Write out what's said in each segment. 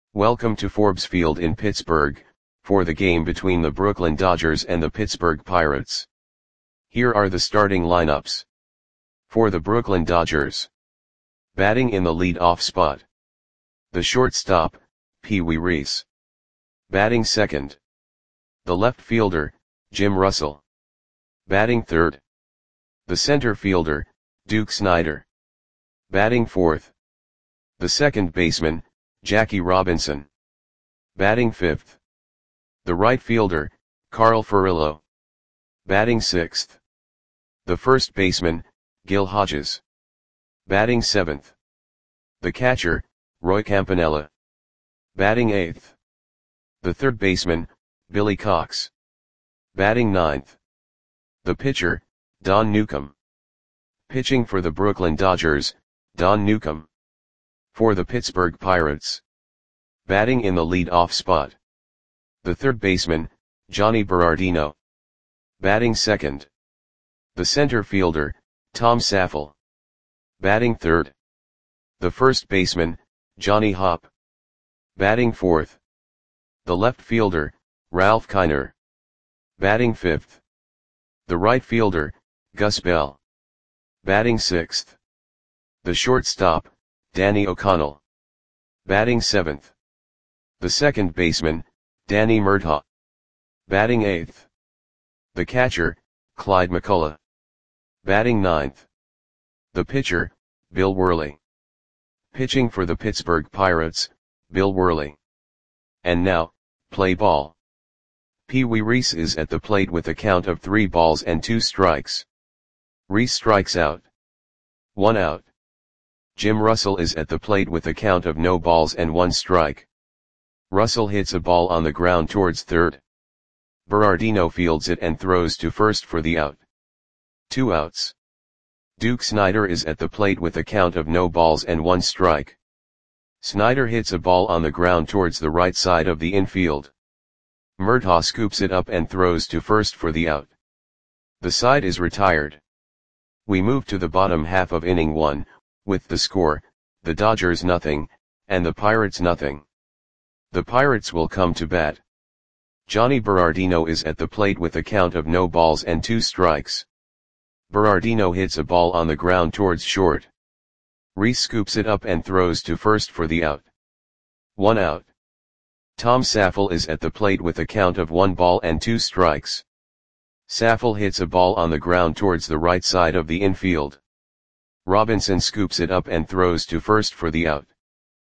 Welcome to Forbes Field in Pittsburgh, for the game between the Brooklyn Dodgers and the Pittsburgh Pirates. Here are the starting lineups. For the Brooklyn Dodgers. Batting in the lead-off spot. The shortstop, Pee Wee Reese. Batting second. The left fielder, Jim Russell. Batting third. The center fielder, Duke Snider. Batting fourth. The second baseman, Jackie Robinson. Batting fifth. The right fielder, Carl Furillo. Batting sixth. The first baseman, Gil Hodges. Batting seventh. The catcher, Roy Campanella. Batting eighth. The third baseman, Billy Cox. Batting ninth. The pitcher, Don Newcombe. Pitching for the Brooklyn Dodgers, Don Newcombe. For the Pittsburgh Pirates. Batting in the lead-off spot. The third baseman, Johnny Berardino. Batting second. The center fielder, Tom Saffel. Batting third. The first baseman, Johnny Hopp. Batting fourth. The left fielder, Ralph Kiner. Batting fifth. The right fielder, Gus Bell. Batting sixth. The shortstop, Danny O'Connell. Batting seventh. The second baseman, Danny Murtaugh. Batting eighth. The catcher, Clyde McCullough. Batting ninth. The pitcher, Bill Worley. Pitching for the Pittsburgh Pirates, Bill Worley. And now, play ball. Pee Wee Reese is at the plate with a count of 3 balls and 2 strikes. Reese strikes out. 1 out. Jim Russell is at the plate with a count of no balls and 1 strike. Russell hits a ball on the ground towards third. Berardino fields it and throws to first for the out. 2 outs. Duke Snider is at the plate with a count of no balls and 1 strike. Snider hits a ball on the ground towards the right side of the infield. Murtaugh scoops it up and throws to first for the out. The side is retired. We move to the bottom half of inning 1, with the score, the Dodgers nothing, and the Pirates nothing. The Pirates will come to bat. Johnny Berardino is at the plate with a count of no balls and 2 strikes. Berardino hits a ball on the ground towards short. Reese scoops it up and throws to first for the out. 1 out. Tom Saffel is at the plate with a count of 1 ball and 2 strikes. Saffel hits a ball on the ground towards the right side of the infield. Robinson scoops it up and throws to first for the out.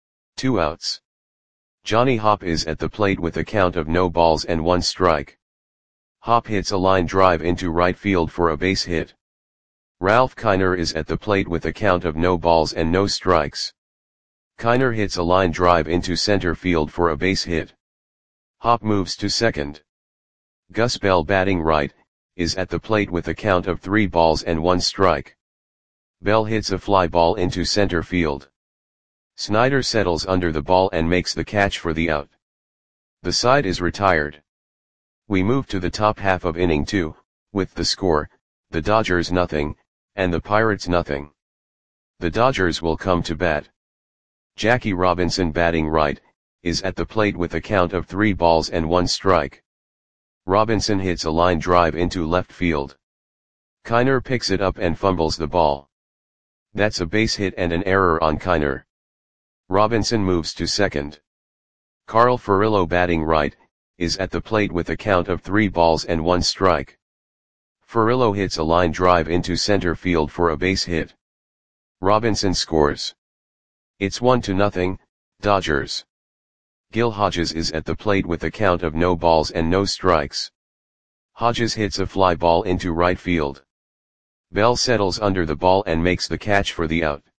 2 outs. Johnny Hopp is at the plate with a count of no balls and 1 strike. Hopp hits a line drive into right field for a base hit. Ralph Kiner is at the plate with a count of no balls and no strikes. Kiner hits a line drive into center field for a base hit. Hopp moves to second. Gus Bell, batting right, is at the plate with a count of 3 balls and 1 strike. Bell hits a fly ball into center field. Snider settles under the ball and makes the catch for the out. The side is retired. We move to the top half of inning 2, with the score, the Dodgers nothing, and the Pirates nothing. The Dodgers will come to bat. Jackie Robinson, batting right, is at the plate with a count of 3 balls and 1 strike. Robinson hits a line drive into left field. Kiner picks it up and fumbles the ball. That's a base hit and an error on Kiner. Robinson moves to second. Carl Furillo, batting right, is at the plate with a count of 3 balls and 1 strike. Furillo hits a line drive into center field for a base hit. Robinson scores. It's 1-0, Dodgers. Gil Hodges is at the plate with a count of no balls and no strikes. Hodges hits a fly ball into right field. Bell settles under the ball and makes the catch for the out.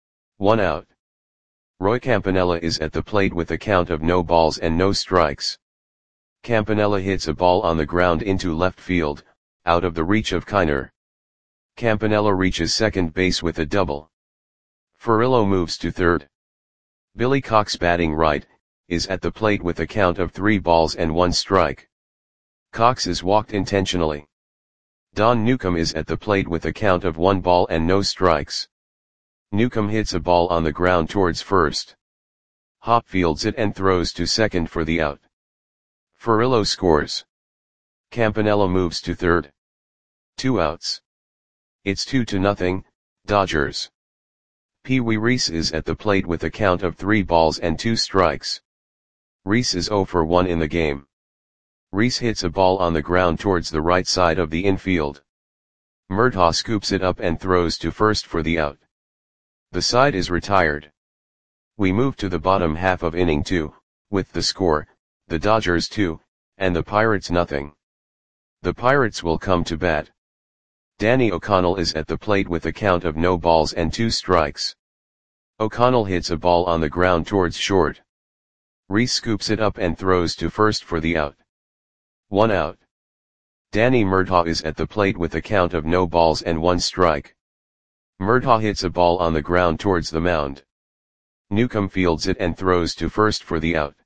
1 out. Roy Campanella is at the plate with a count of no balls and no strikes. Campanella hits a ball on the ground into left field, out of the reach of Kiner. Campanella reaches second base with a double. Furillo moves to third. Billy Cox, batting right, is at the plate with a count of 3 balls and 1 strike. Cox is walked intentionally. Don Newcombe is at the plate with a count of 1 ball and no strikes. Newcombe hits a ball on the ground towards first. Hop fields it and throws to second for the out. Furillo scores. Campanella moves to third. 2 outs. It's 2-0, Dodgers. Pee Wee Reese is at the plate with a count of 3 balls and 2 strikes. Reese is 0 for 1 in the game. Reese hits a ball on the ground towards the right side of the infield. Murtaugh scoops it up and throws to first for the out. The side is retired. We move to the bottom half of inning 2, with the score, the Dodgers 2, and the Pirates nothing. The Pirates will come to bat. Danny O'Connell is at the plate with a count of no balls and 2 strikes. O'Connell hits a ball on the ground towards short. Reese scoops it up and throws to first for the out. 1 out. Danny Murtaugh is at the plate with a count of no balls and 1 strike. Murtaugh hits a ball on the ground towards the mound. Newcomb fields it and throws to first for the out.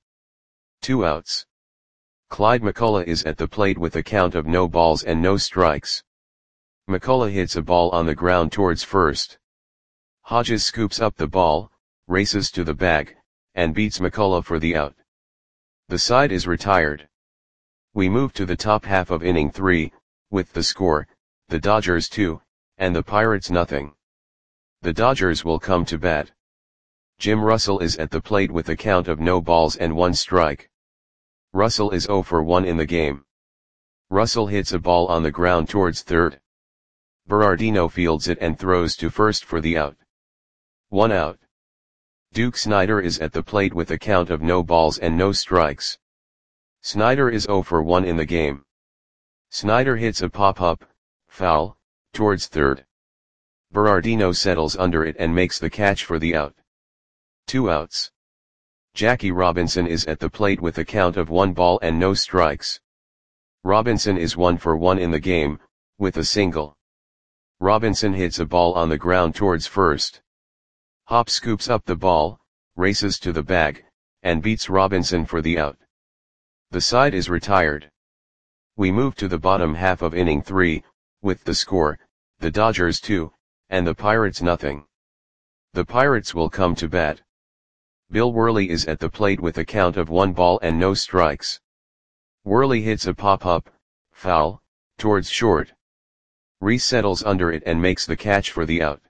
2 outs. Clyde McCullough is at the plate with a count of no balls and no strikes. McCullough hits a ball on the ground towards first. Hodges scoops up the ball, races to the bag, and beats McCullough for the out. The side is retired. We move to the top half of inning 3, with the score, the Dodgers 2, and the Pirates nothing. The Dodgers will come to bat. Jim Russell is at the plate with a count of no balls and 1 strike. Russell is 0 for 1 in the game. Russell hits a ball on the ground towards third. Berardino fields it and throws to first for the out. 1 out. Duke Snider is at the plate with a count of no balls and no strikes. Snider is 0 for 1 in the game. Snider hits a pop-up, foul, towards third. Berardino settles under it and makes the catch for the out. 2 outs. Jackie Robinson is at the plate with a count of 1 ball and no strikes. Robinson is 1 for 1 in the game, with a single. Robinson hits a ball on the ground towards first. Hop scoops up the ball, races to the bag, and beats Robinson for the out. The side is retired. We move to the bottom half of inning 3, with the score, the Dodgers 2, and the Pirates nothing. The Pirates will come to bat. Bill Worley is at the plate with a count of 1 ball and no strikes. Worley hits a pop-up, foul, towards short. Reese settles under it and makes the catch for the out.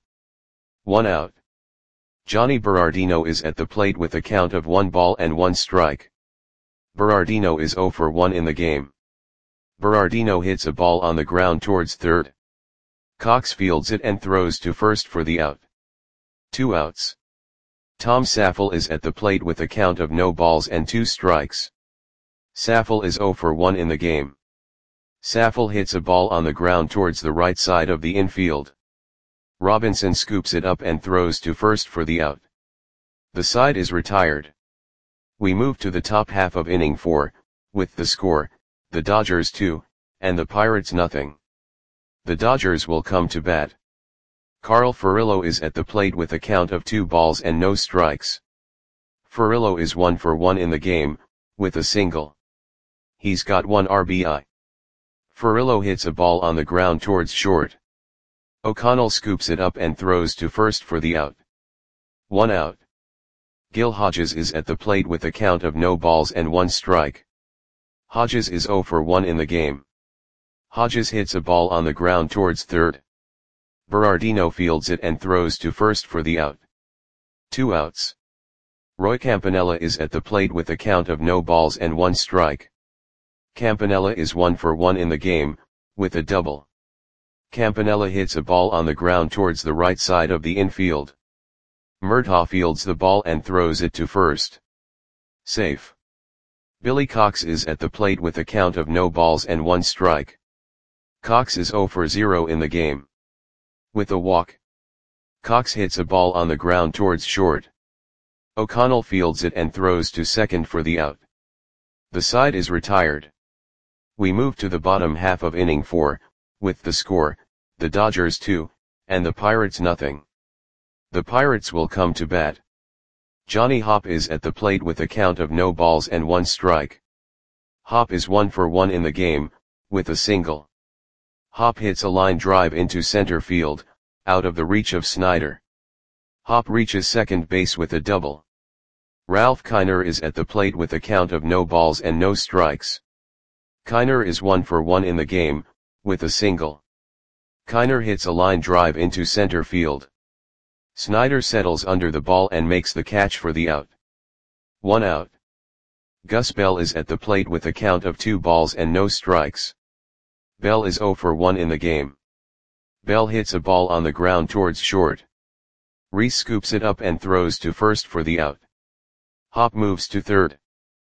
1 out. Johnny Berardino is at the plate with a count of 1 ball and 1 strike. Berardino is 0 for 1 in the game. Berardino hits a ball on the ground towards third. Cox fields it and throws to first for the out. 2 outs. Tom Saffel is at the plate with a count of no balls and 2 strikes. Saffel is 0 for 1 in the game. Saffel hits a ball on the ground towards the right side of the infield. Robinson scoops it up and throws to first for the out. The side is retired. We move to the top half of inning 4, with the score, the Dodgers 2, and the Pirates nothing. The Dodgers will come to bat. Carl Furillo is at the plate with a count of 2 balls and no strikes. Furillo is 1 for 1 in the game, with a single. He's got 1 RBI. Furillo hits a ball on the ground towards short. O'Connell scoops it up and throws to first for the out. 1 out. Gil Hodges is at the plate with a count of no balls and 1 strike. Hodges is 0 for 1 in the game. Hodges hits a ball on the ground towards third. Berardino fields it and throws to first for the out. 2 outs. Roy Campanella is at the plate with a count of no balls and 1 strike. Campanella is 1 for 1 in the game, with a double. Campanella hits a ball on the ground towards the right side of the infield. Murtaugh fields the ball and throws it to first. Safe. Billy Cox is at the plate with a count of no balls and 1 strike. Cox is 0 for 0 in the game. With a walk. Cox hits a ball on the ground towards short. O'Connell fields it and throws to second for the out. The side is retired. We move to the bottom half of inning 4, with the score, the Dodgers 2, and the Pirates nothing. The Pirates will come to bat. Johnny Hop is at the plate with a count of no balls and 1 strike. Hop is 1 for 1 in the game, with a single. Hop hits a line drive into center field, out of the reach of Snider. Hop reaches second base with a double. Ralph Kiner is at the plate with a count of no balls and no strikes. Kiner is 1 for 1 in the game, with a single. Kiner hits a line drive into center field. Snyder settles under the ball and makes the catch for the out. 1 out. Gus Bell is at the plate with a count of 2 balls and no strikes. Bell is 0 for 1 in the game. Bell hits a ball on the ground towards short. Reese scoops it up and throws to first for the out. Hop moves to third.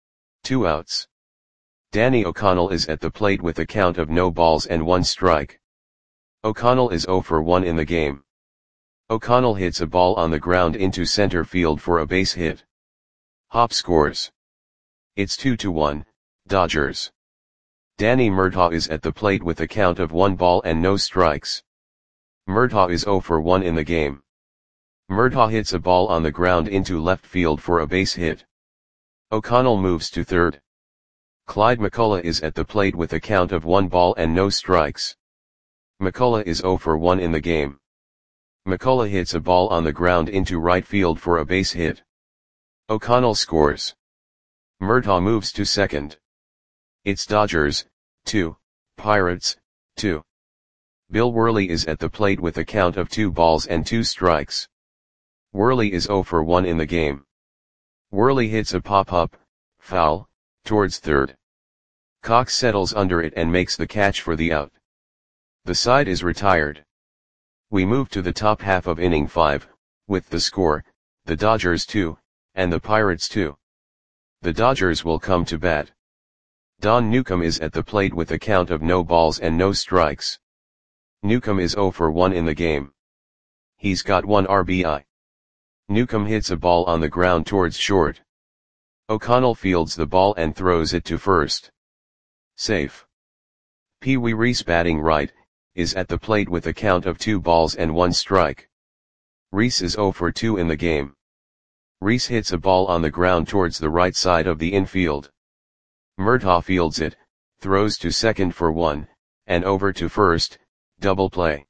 2 outs. Danny O'Connell is at the plate with a count of no balls and 1 strike. O'Connell is 0 for 1 in the game. O'Connell hits a ball on the ground into center field for a base hit. Hop scores. It's 2-1, Dodgers. Danny Murtaugh is at the plate with a count of 1 ball and no strikes. Murtaugh is 0 for 1 in the game. Murtaugh hits a ball on the ground into left field for a base hit. O'Connell moves to third. Clyde McCullough is at the plate with a count of 1 ball and no strikes. McCullough is 0 for 1 in the game. McCullough hits a ball on the ground into right field for a base hit. O'Connell scores. Murtaugh moves to second. It's Dodgers, 2, Pirates, 2. Bill Worley is at the plate with a count of 2 balls and 2 strikes. Worley is 0 for 1 in the game. Worley hits a pop-up, foul, towards third. Cox settles under it and makes the catch for the out. The side is retired. We move to the top half of inning 5, with the score, the Dodgers 2, and the Pirates 2. The Dodgers will come to bat. Don Newcomb is at the plate with a count of no balls and no strikes. Newcomb is 0 for 1 in the game. He's got 1 RBI. Newcomb hits a ball on the ground towards short. O'Connell fields the ball and throws it to first. Safe. Pee Wee Reese, batting right, is at the plate with a count of 2 balls and 1 strike. Reese is 0 for 2 in the game. Reese hits a ball on the ground towards the right side of the infield. Murtaugh fields it, throws to second for 1, and over to first, double play.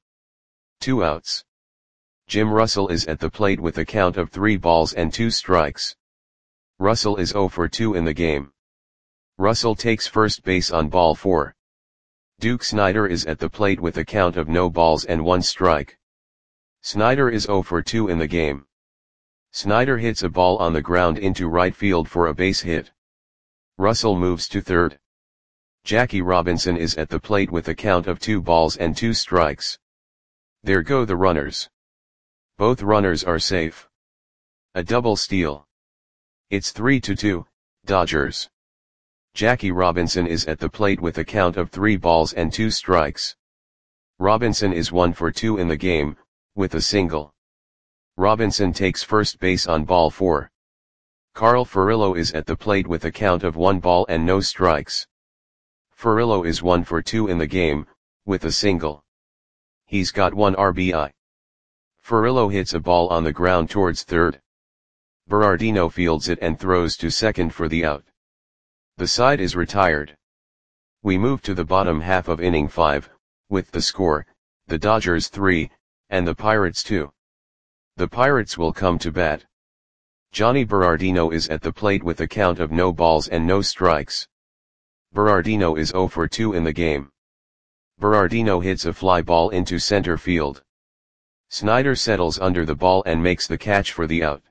2 outs. Jim Russell is at the plate with a count of 3 balls and 2 strikes. Russell is 0 for 2 in the game. Russell takes first base on ball 4. Duke Snider is at the plate with a count of no balls and 1 strike. Snider is 0 for 2 in the game. Snider hits a ball on the ground into right field for a base hit. Russell moves to third. Jackie Robinson is at the plate with a count of 2 balls and 2 strikes. There go the runners. Both runners are safe. A double steal. It's 3-2, Dodgers. Jackie Robinson is at the plate with a count of 3 balls and 2 strikes. Robinson is 1 for 2 in the game, with a single. Robinson takes first base on ball 4. Carl Furillo is at the plate with a count of 1 ball and no strikes. Furillo is 1 for 2 in the game, with a single. He's got 1 RBI. Furillo hits a ball on the ground towards third. Berardino fields it and throws to second for the out. The side is retired. We move to the bottom half of inning 5, with the score, the Dodgers 3, and the Pirates 2. The Pirates will come to bat. Johnny Berardino is at the plate with a count of no balls and no strikes. Berardino is 0 for 2 in the game. Berardino hits a fly ball into center field. Snider settles under the ball and makes the catch for the out.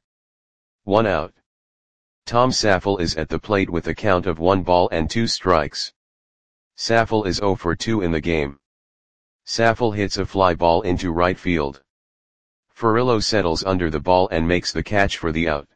1 out. Tom Saffel is at the plate with a count of 1 ball and 2 strikes. Saffel is 0 for 2 in the game. Saffel hits a fly ball into right field. Furillo settles under the ball and makes the catch for the out.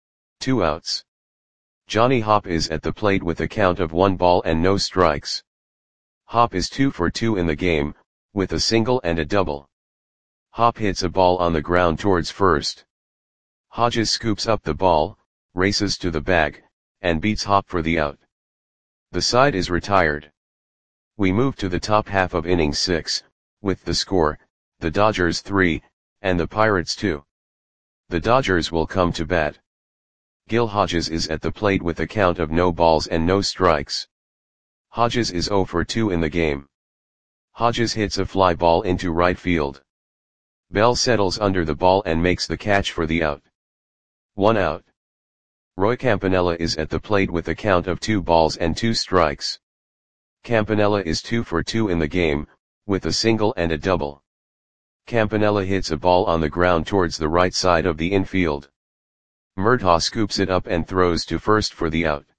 2 outs. Johnny Hopp is at the plate with a count of 1 ball and no strikes. Hopp is 2 for 2 in the game, with a single and a double. Hopp hits a ball on the ground towards first. Hodges scoops up the ball, races to the bag, and beats Hopp for the out. The side is retired. We move to the top half of inning 6, with the score, the Dodgers 3, and the Pirates 2. The Dodgers will come to bat. Gil Hodges is at the plate with a count of no balls and no strikes. Hodges is 0 for 2 in the game. Hodges hits a fly ball into right field. Bell settles under the ball and makes the catch for the out. 1 out. Roy Campanella is at the plate with a count of 2 balls and 2 strikes. Campanella is 2 for 2 in the game, with a single and a double. Campanella hits a ball on the ground towards the right side of the infield. Murtaugh scoops it up and throws to first for the out.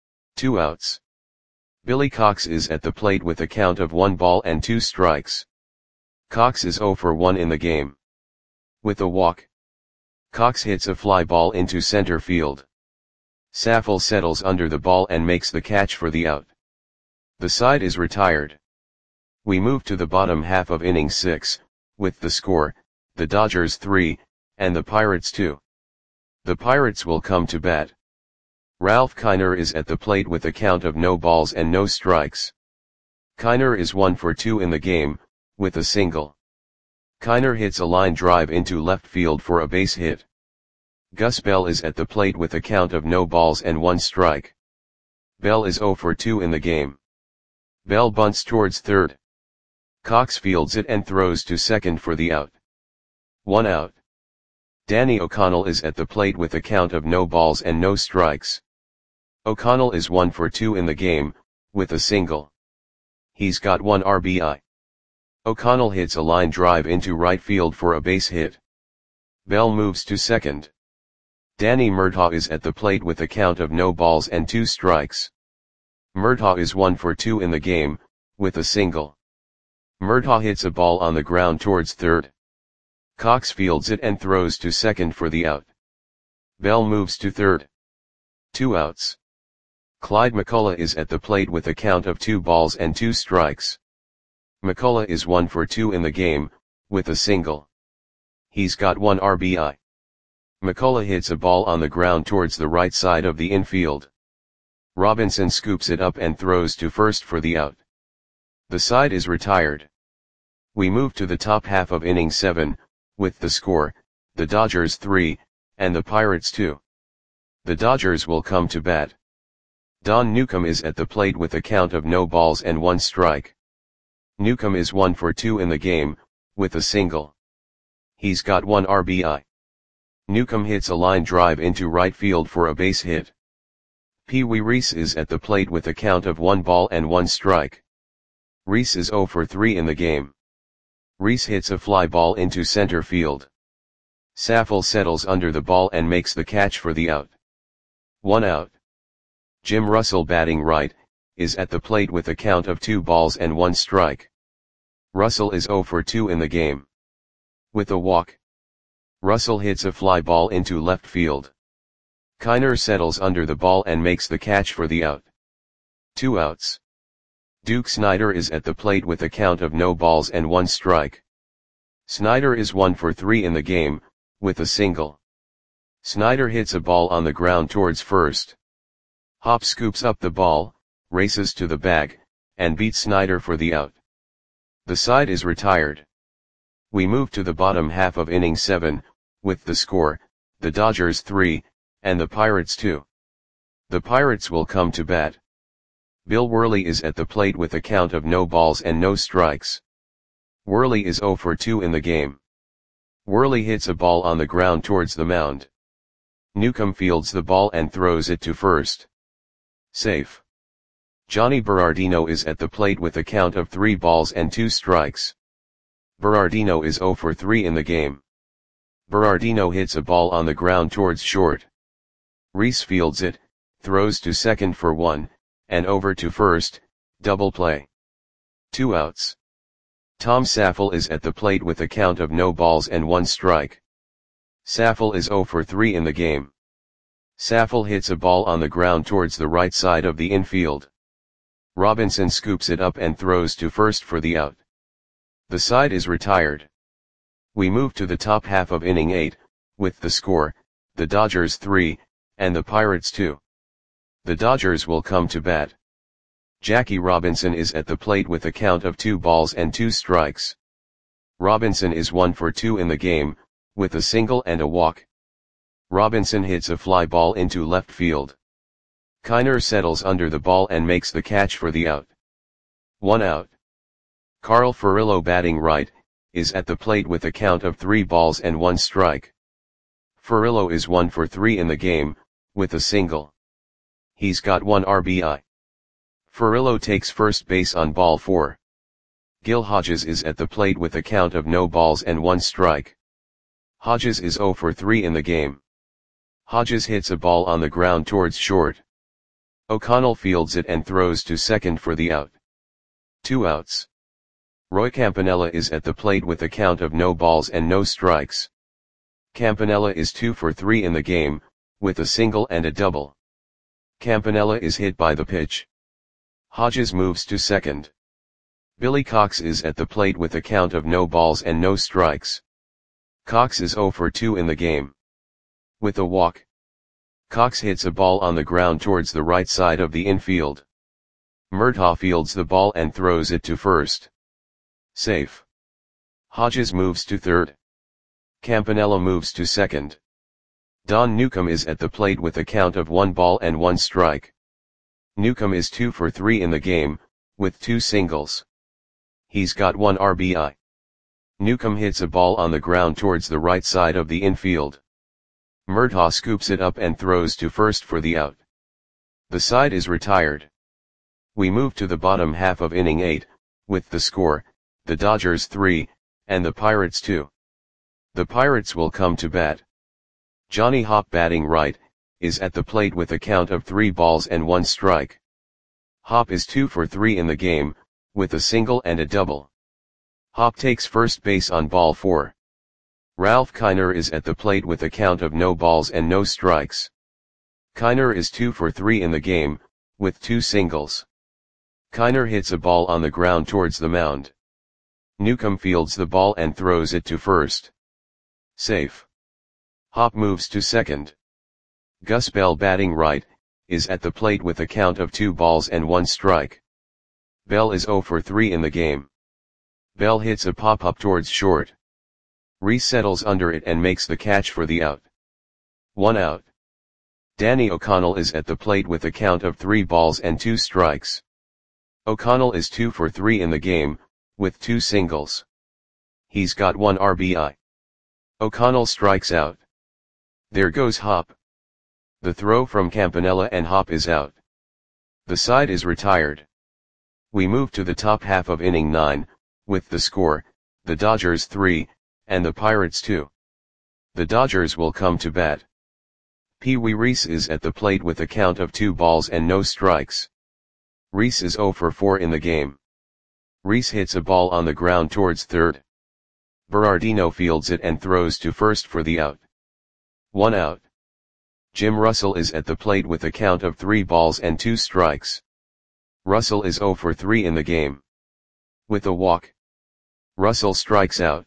2 outs. Billy Cox is at the plate with a count of 1 ball and 2 strikes. Cox is 0 for 1 in the game. With a walk, Cox hits a fly ball into center field. Saffold settles under the ball and makes the catch for the out. The side is retired. We move to the bottom half of inning 6, with the score, the Dodgers 3, and the Pirates 2. The Pirates will come to bat. Ralph Kiner is at the plate with a count of no balls and no strikes. Kiner is 1 for 2 in the game, with a single. Kiner hits a line drive into left field for a base hit. Gus Bell is at the plate with a count of no balls and 1 strike. Bell is 0 for 2 in the game. Bell bunts towards third. Cox fields it and throws to second for the out. 1 out. Danny O'Connell is at the plate with a count of no balls and no strikes. O'Connell is 1 for 2 in the game, with a single. He's got 1 RBI. O'Connell hits a line drive into right field for a base hit. Bell moves to second. Danny Murtaugh is at the plate with a count of no balls and 2 strikes. Murtaugh is 1 for 2 in the game, with a single. Murtaugh hits a ball on the ground towards third. Cox fields it and throws to second for the out. Bell moves to third. 2 outs. Clyde McCullough is at the plate with a count of 2 balls and 2 strikes. McCullough is 1 for 2 in the game, with a single. He's got 1 RBI. McCullough hits a ball on the ground towards the right side of the infield. Robinson scoops it up and throws to first for the out. The side is retired. We move to the top half of inning 7, with the score, the Dodgers 3, and the Pirates 2. The Dodgers will come to bat. Don Newcomb is at the plate with a count of no balls and 1 strike. Newcomb is 1 for 2 in the game, with a single. He's got 1 RBI. Newcomb hits a line drive into right field for a base hit. Pee Wee Reese is at the plate with a count of 1 ball and 1 strike. Reese is 0 for 3 in the game. Reese hits a fly ball into center field. Saffold settles under the ball and makes the catch for the out. 1 out. Jim Russell, batting right, is at the plate with a count of 2 balls and 1 strike. Russell is 0 for 2 in the game. With a walk, Russell hits a fly ball into left field. Kiner settles under the ball and makes the catch for the out. 2 outs. Duke Snider is at the plate with a count of no balls and 1 strike. Snider is 1 for 3 in the game, with a single. Snider hits a ball on the ground towards first. Hop scoops up the ball, races to the bag, and beats Snider for the out. The side is retired. We move to the bottom half of inning 7, with the score, the Dodgers 3, and the Pirates 2. The Pirates will come to bat. Bill Worley is at the plate with a count of no balls and no strikes. Worley is 0 for 2 in the game. Worley hits a ball on the ground towards the mound. Newcomb fields the ball and throws it to first. Safe. Johnny Berardino is at the plate with a count of 3 balls and 2 strikes. Berardino is 0 for 3 in the game. Berardino hits a ball on the ground towards short. Reese fields it, throws to second for 1, and over to first, double play. 2 outs. Tom Saffold is at the plate with a count of no balls and 1 strike. Saffold is 0 for 3 in the game. Saffold hits a ball on the ground towards the right side of the infield. Robinson scoops it up and throws to first for the out. The side is retired. We move to the top half of inning 8, with the score, the Dodgers 3, and the Pirates 2. The Dodgers will come to bat. Jackie Robinson is at the plate with a count of 2 balls and 2 strikes. Robinson is 1 for 2 in the game, with a single and a walk. Robinson hits a fly ball into left field. Kiner settles under the ball and makes the catch for the out. 1 out. Carl Furillo, batting right, is at the plate with a count of 3 balls and 1 strike. Furillo is 1 for 3 in the game, with a single. He's got 1 RBI. Furillo takes first base on ball 4. Gil Hodges is at the plate with a count of no balls and 1 strike. Hodges is 0 for 3 in the game. Hodges hits a ball on the ground towards short. O'Connell fields it and throws to second for the out. 2 outs. Roy Campanella is at the plate with a count of no balls and no strikes. Campanella is 2 for 3 in the game, with a single and a double. Campanella is hit by the pitch. Hodges moves to second. Billy Cox is at the plate with a count of no balls and no strikes. Cox is 0 for 2 in the game. With a walk, Cox hits a ball on the ground towards the right side of the infield. Murtaugh fields the ball and throws it to first. Safe. Hodges moves to third. Campanella moves to second. Don Newcomb is at the plate with a count of 1 ball and 1 strike. Newcomb is 2 for 3 in the game, with 2 singles. He's got 1 RBI. Newcomb hits a ball on the ground towards the right side of the infield. Murtaugh scoops it up and throws to first for the out. The side is retired. We move to the bottom half of inning 8, with the score, the Dodgers 3, and the Pirates 2. The Pirates will come to bat. Johnny Hopp, batting right, is at the plate with a count of 3 balls and 1 strike. Hopp is 2 for 3 in the game, with a single and a double. Hopp takes first base on ball 4. Ralph Kiner is at the plate with a count of no balls and no strikes. Kiner is 2 for 3 in the game, with 2 singles. Kiner hits a ball on the ground towards the mound. Newcomb fields the ball and throws it to first. Safe. Hopp moves to second. Gus Bell, batting right, is at the plate with a count of 2 balls and 1 strike. Bell is 0 for 3 in the game. Bell hits a pop-up towards short. Reese settles under it and makes the catch for the out. 1 out. Danny O'Connell is at the plate with a count of 3 balls and 2 strikes. O'Connell is 2 for 3 in the game, with 2 singles. He's got 1 RBI. O'Connell strikes out. There goes Hopp. The throw from Campanella and Hopp is out. The side is retired. We move to the top half of inning 9, with the score, the Dodgers 3, and the Pirates 2. The Dodgers will come to bat. Pee Wee Reese is at the plate with a count of 2 balls and no strikes. Reese is 0 for 4 in the game. Reese hits a ball on the ground towards third. Berardino fields it and throws to first for the out. 1 out. Jim Russell is at the plate with a count of 3 balls and 2 strikes. Russell is 0 for 3 in the game. With a walk, Russell strikes out.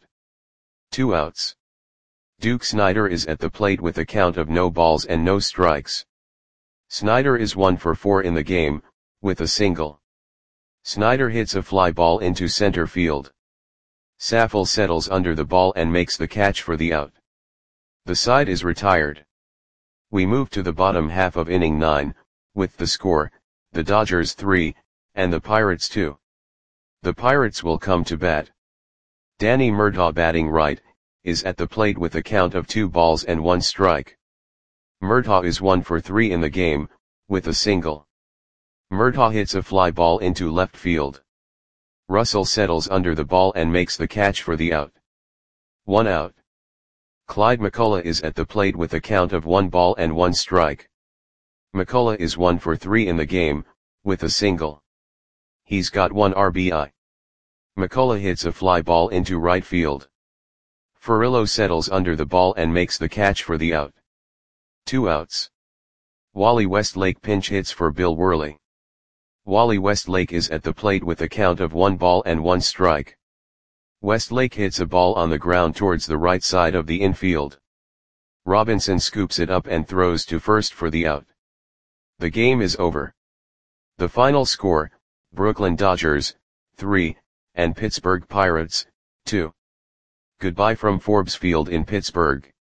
2 outs. Duke Snider is at the plate with a count of no balls and no strikes. Snider is 1 for 4 in the game, with a single. Snider hits a fly ball into center field. Saffold settles under the ball and makes the catch for the out. The side is retired. We move to the bottom half of inning 9, with the score, the Dodgers 3, and the Pirates 2. The Pirates will come to bat. Danny Murtaugh, batting right, is at the plate with a count of 2 balls and 1 strike. Murtaugh is 1 for 3 in the game, with a single. Murtaugh hits a fly ball into left field. Russell settles under the ball and makes the catch for the out. 1 out. Clyde McCullough is at the plate with a count of 1 ball and 1 strike. McCullough is 1 for 3 in the game, with a single. He's got 1 RBI. McCullough hits a fly ball into right field. Furillo settles under the ball and makes the catch for the out. 2 outs. Wally Westlake pinch hits for Bill Worley. Wally Westlake is at the plate with a count of 1 ball and 1 strike. Westlake hits a ball on the ground towards the right side of the infield. Robinson scoops it up and throws to first for the out. The game is over. The final score, Brooklyn Dodgers, 3, and Pittsburgh Pirates, 2. Goodbye from Forbes Field in Pittsburgh.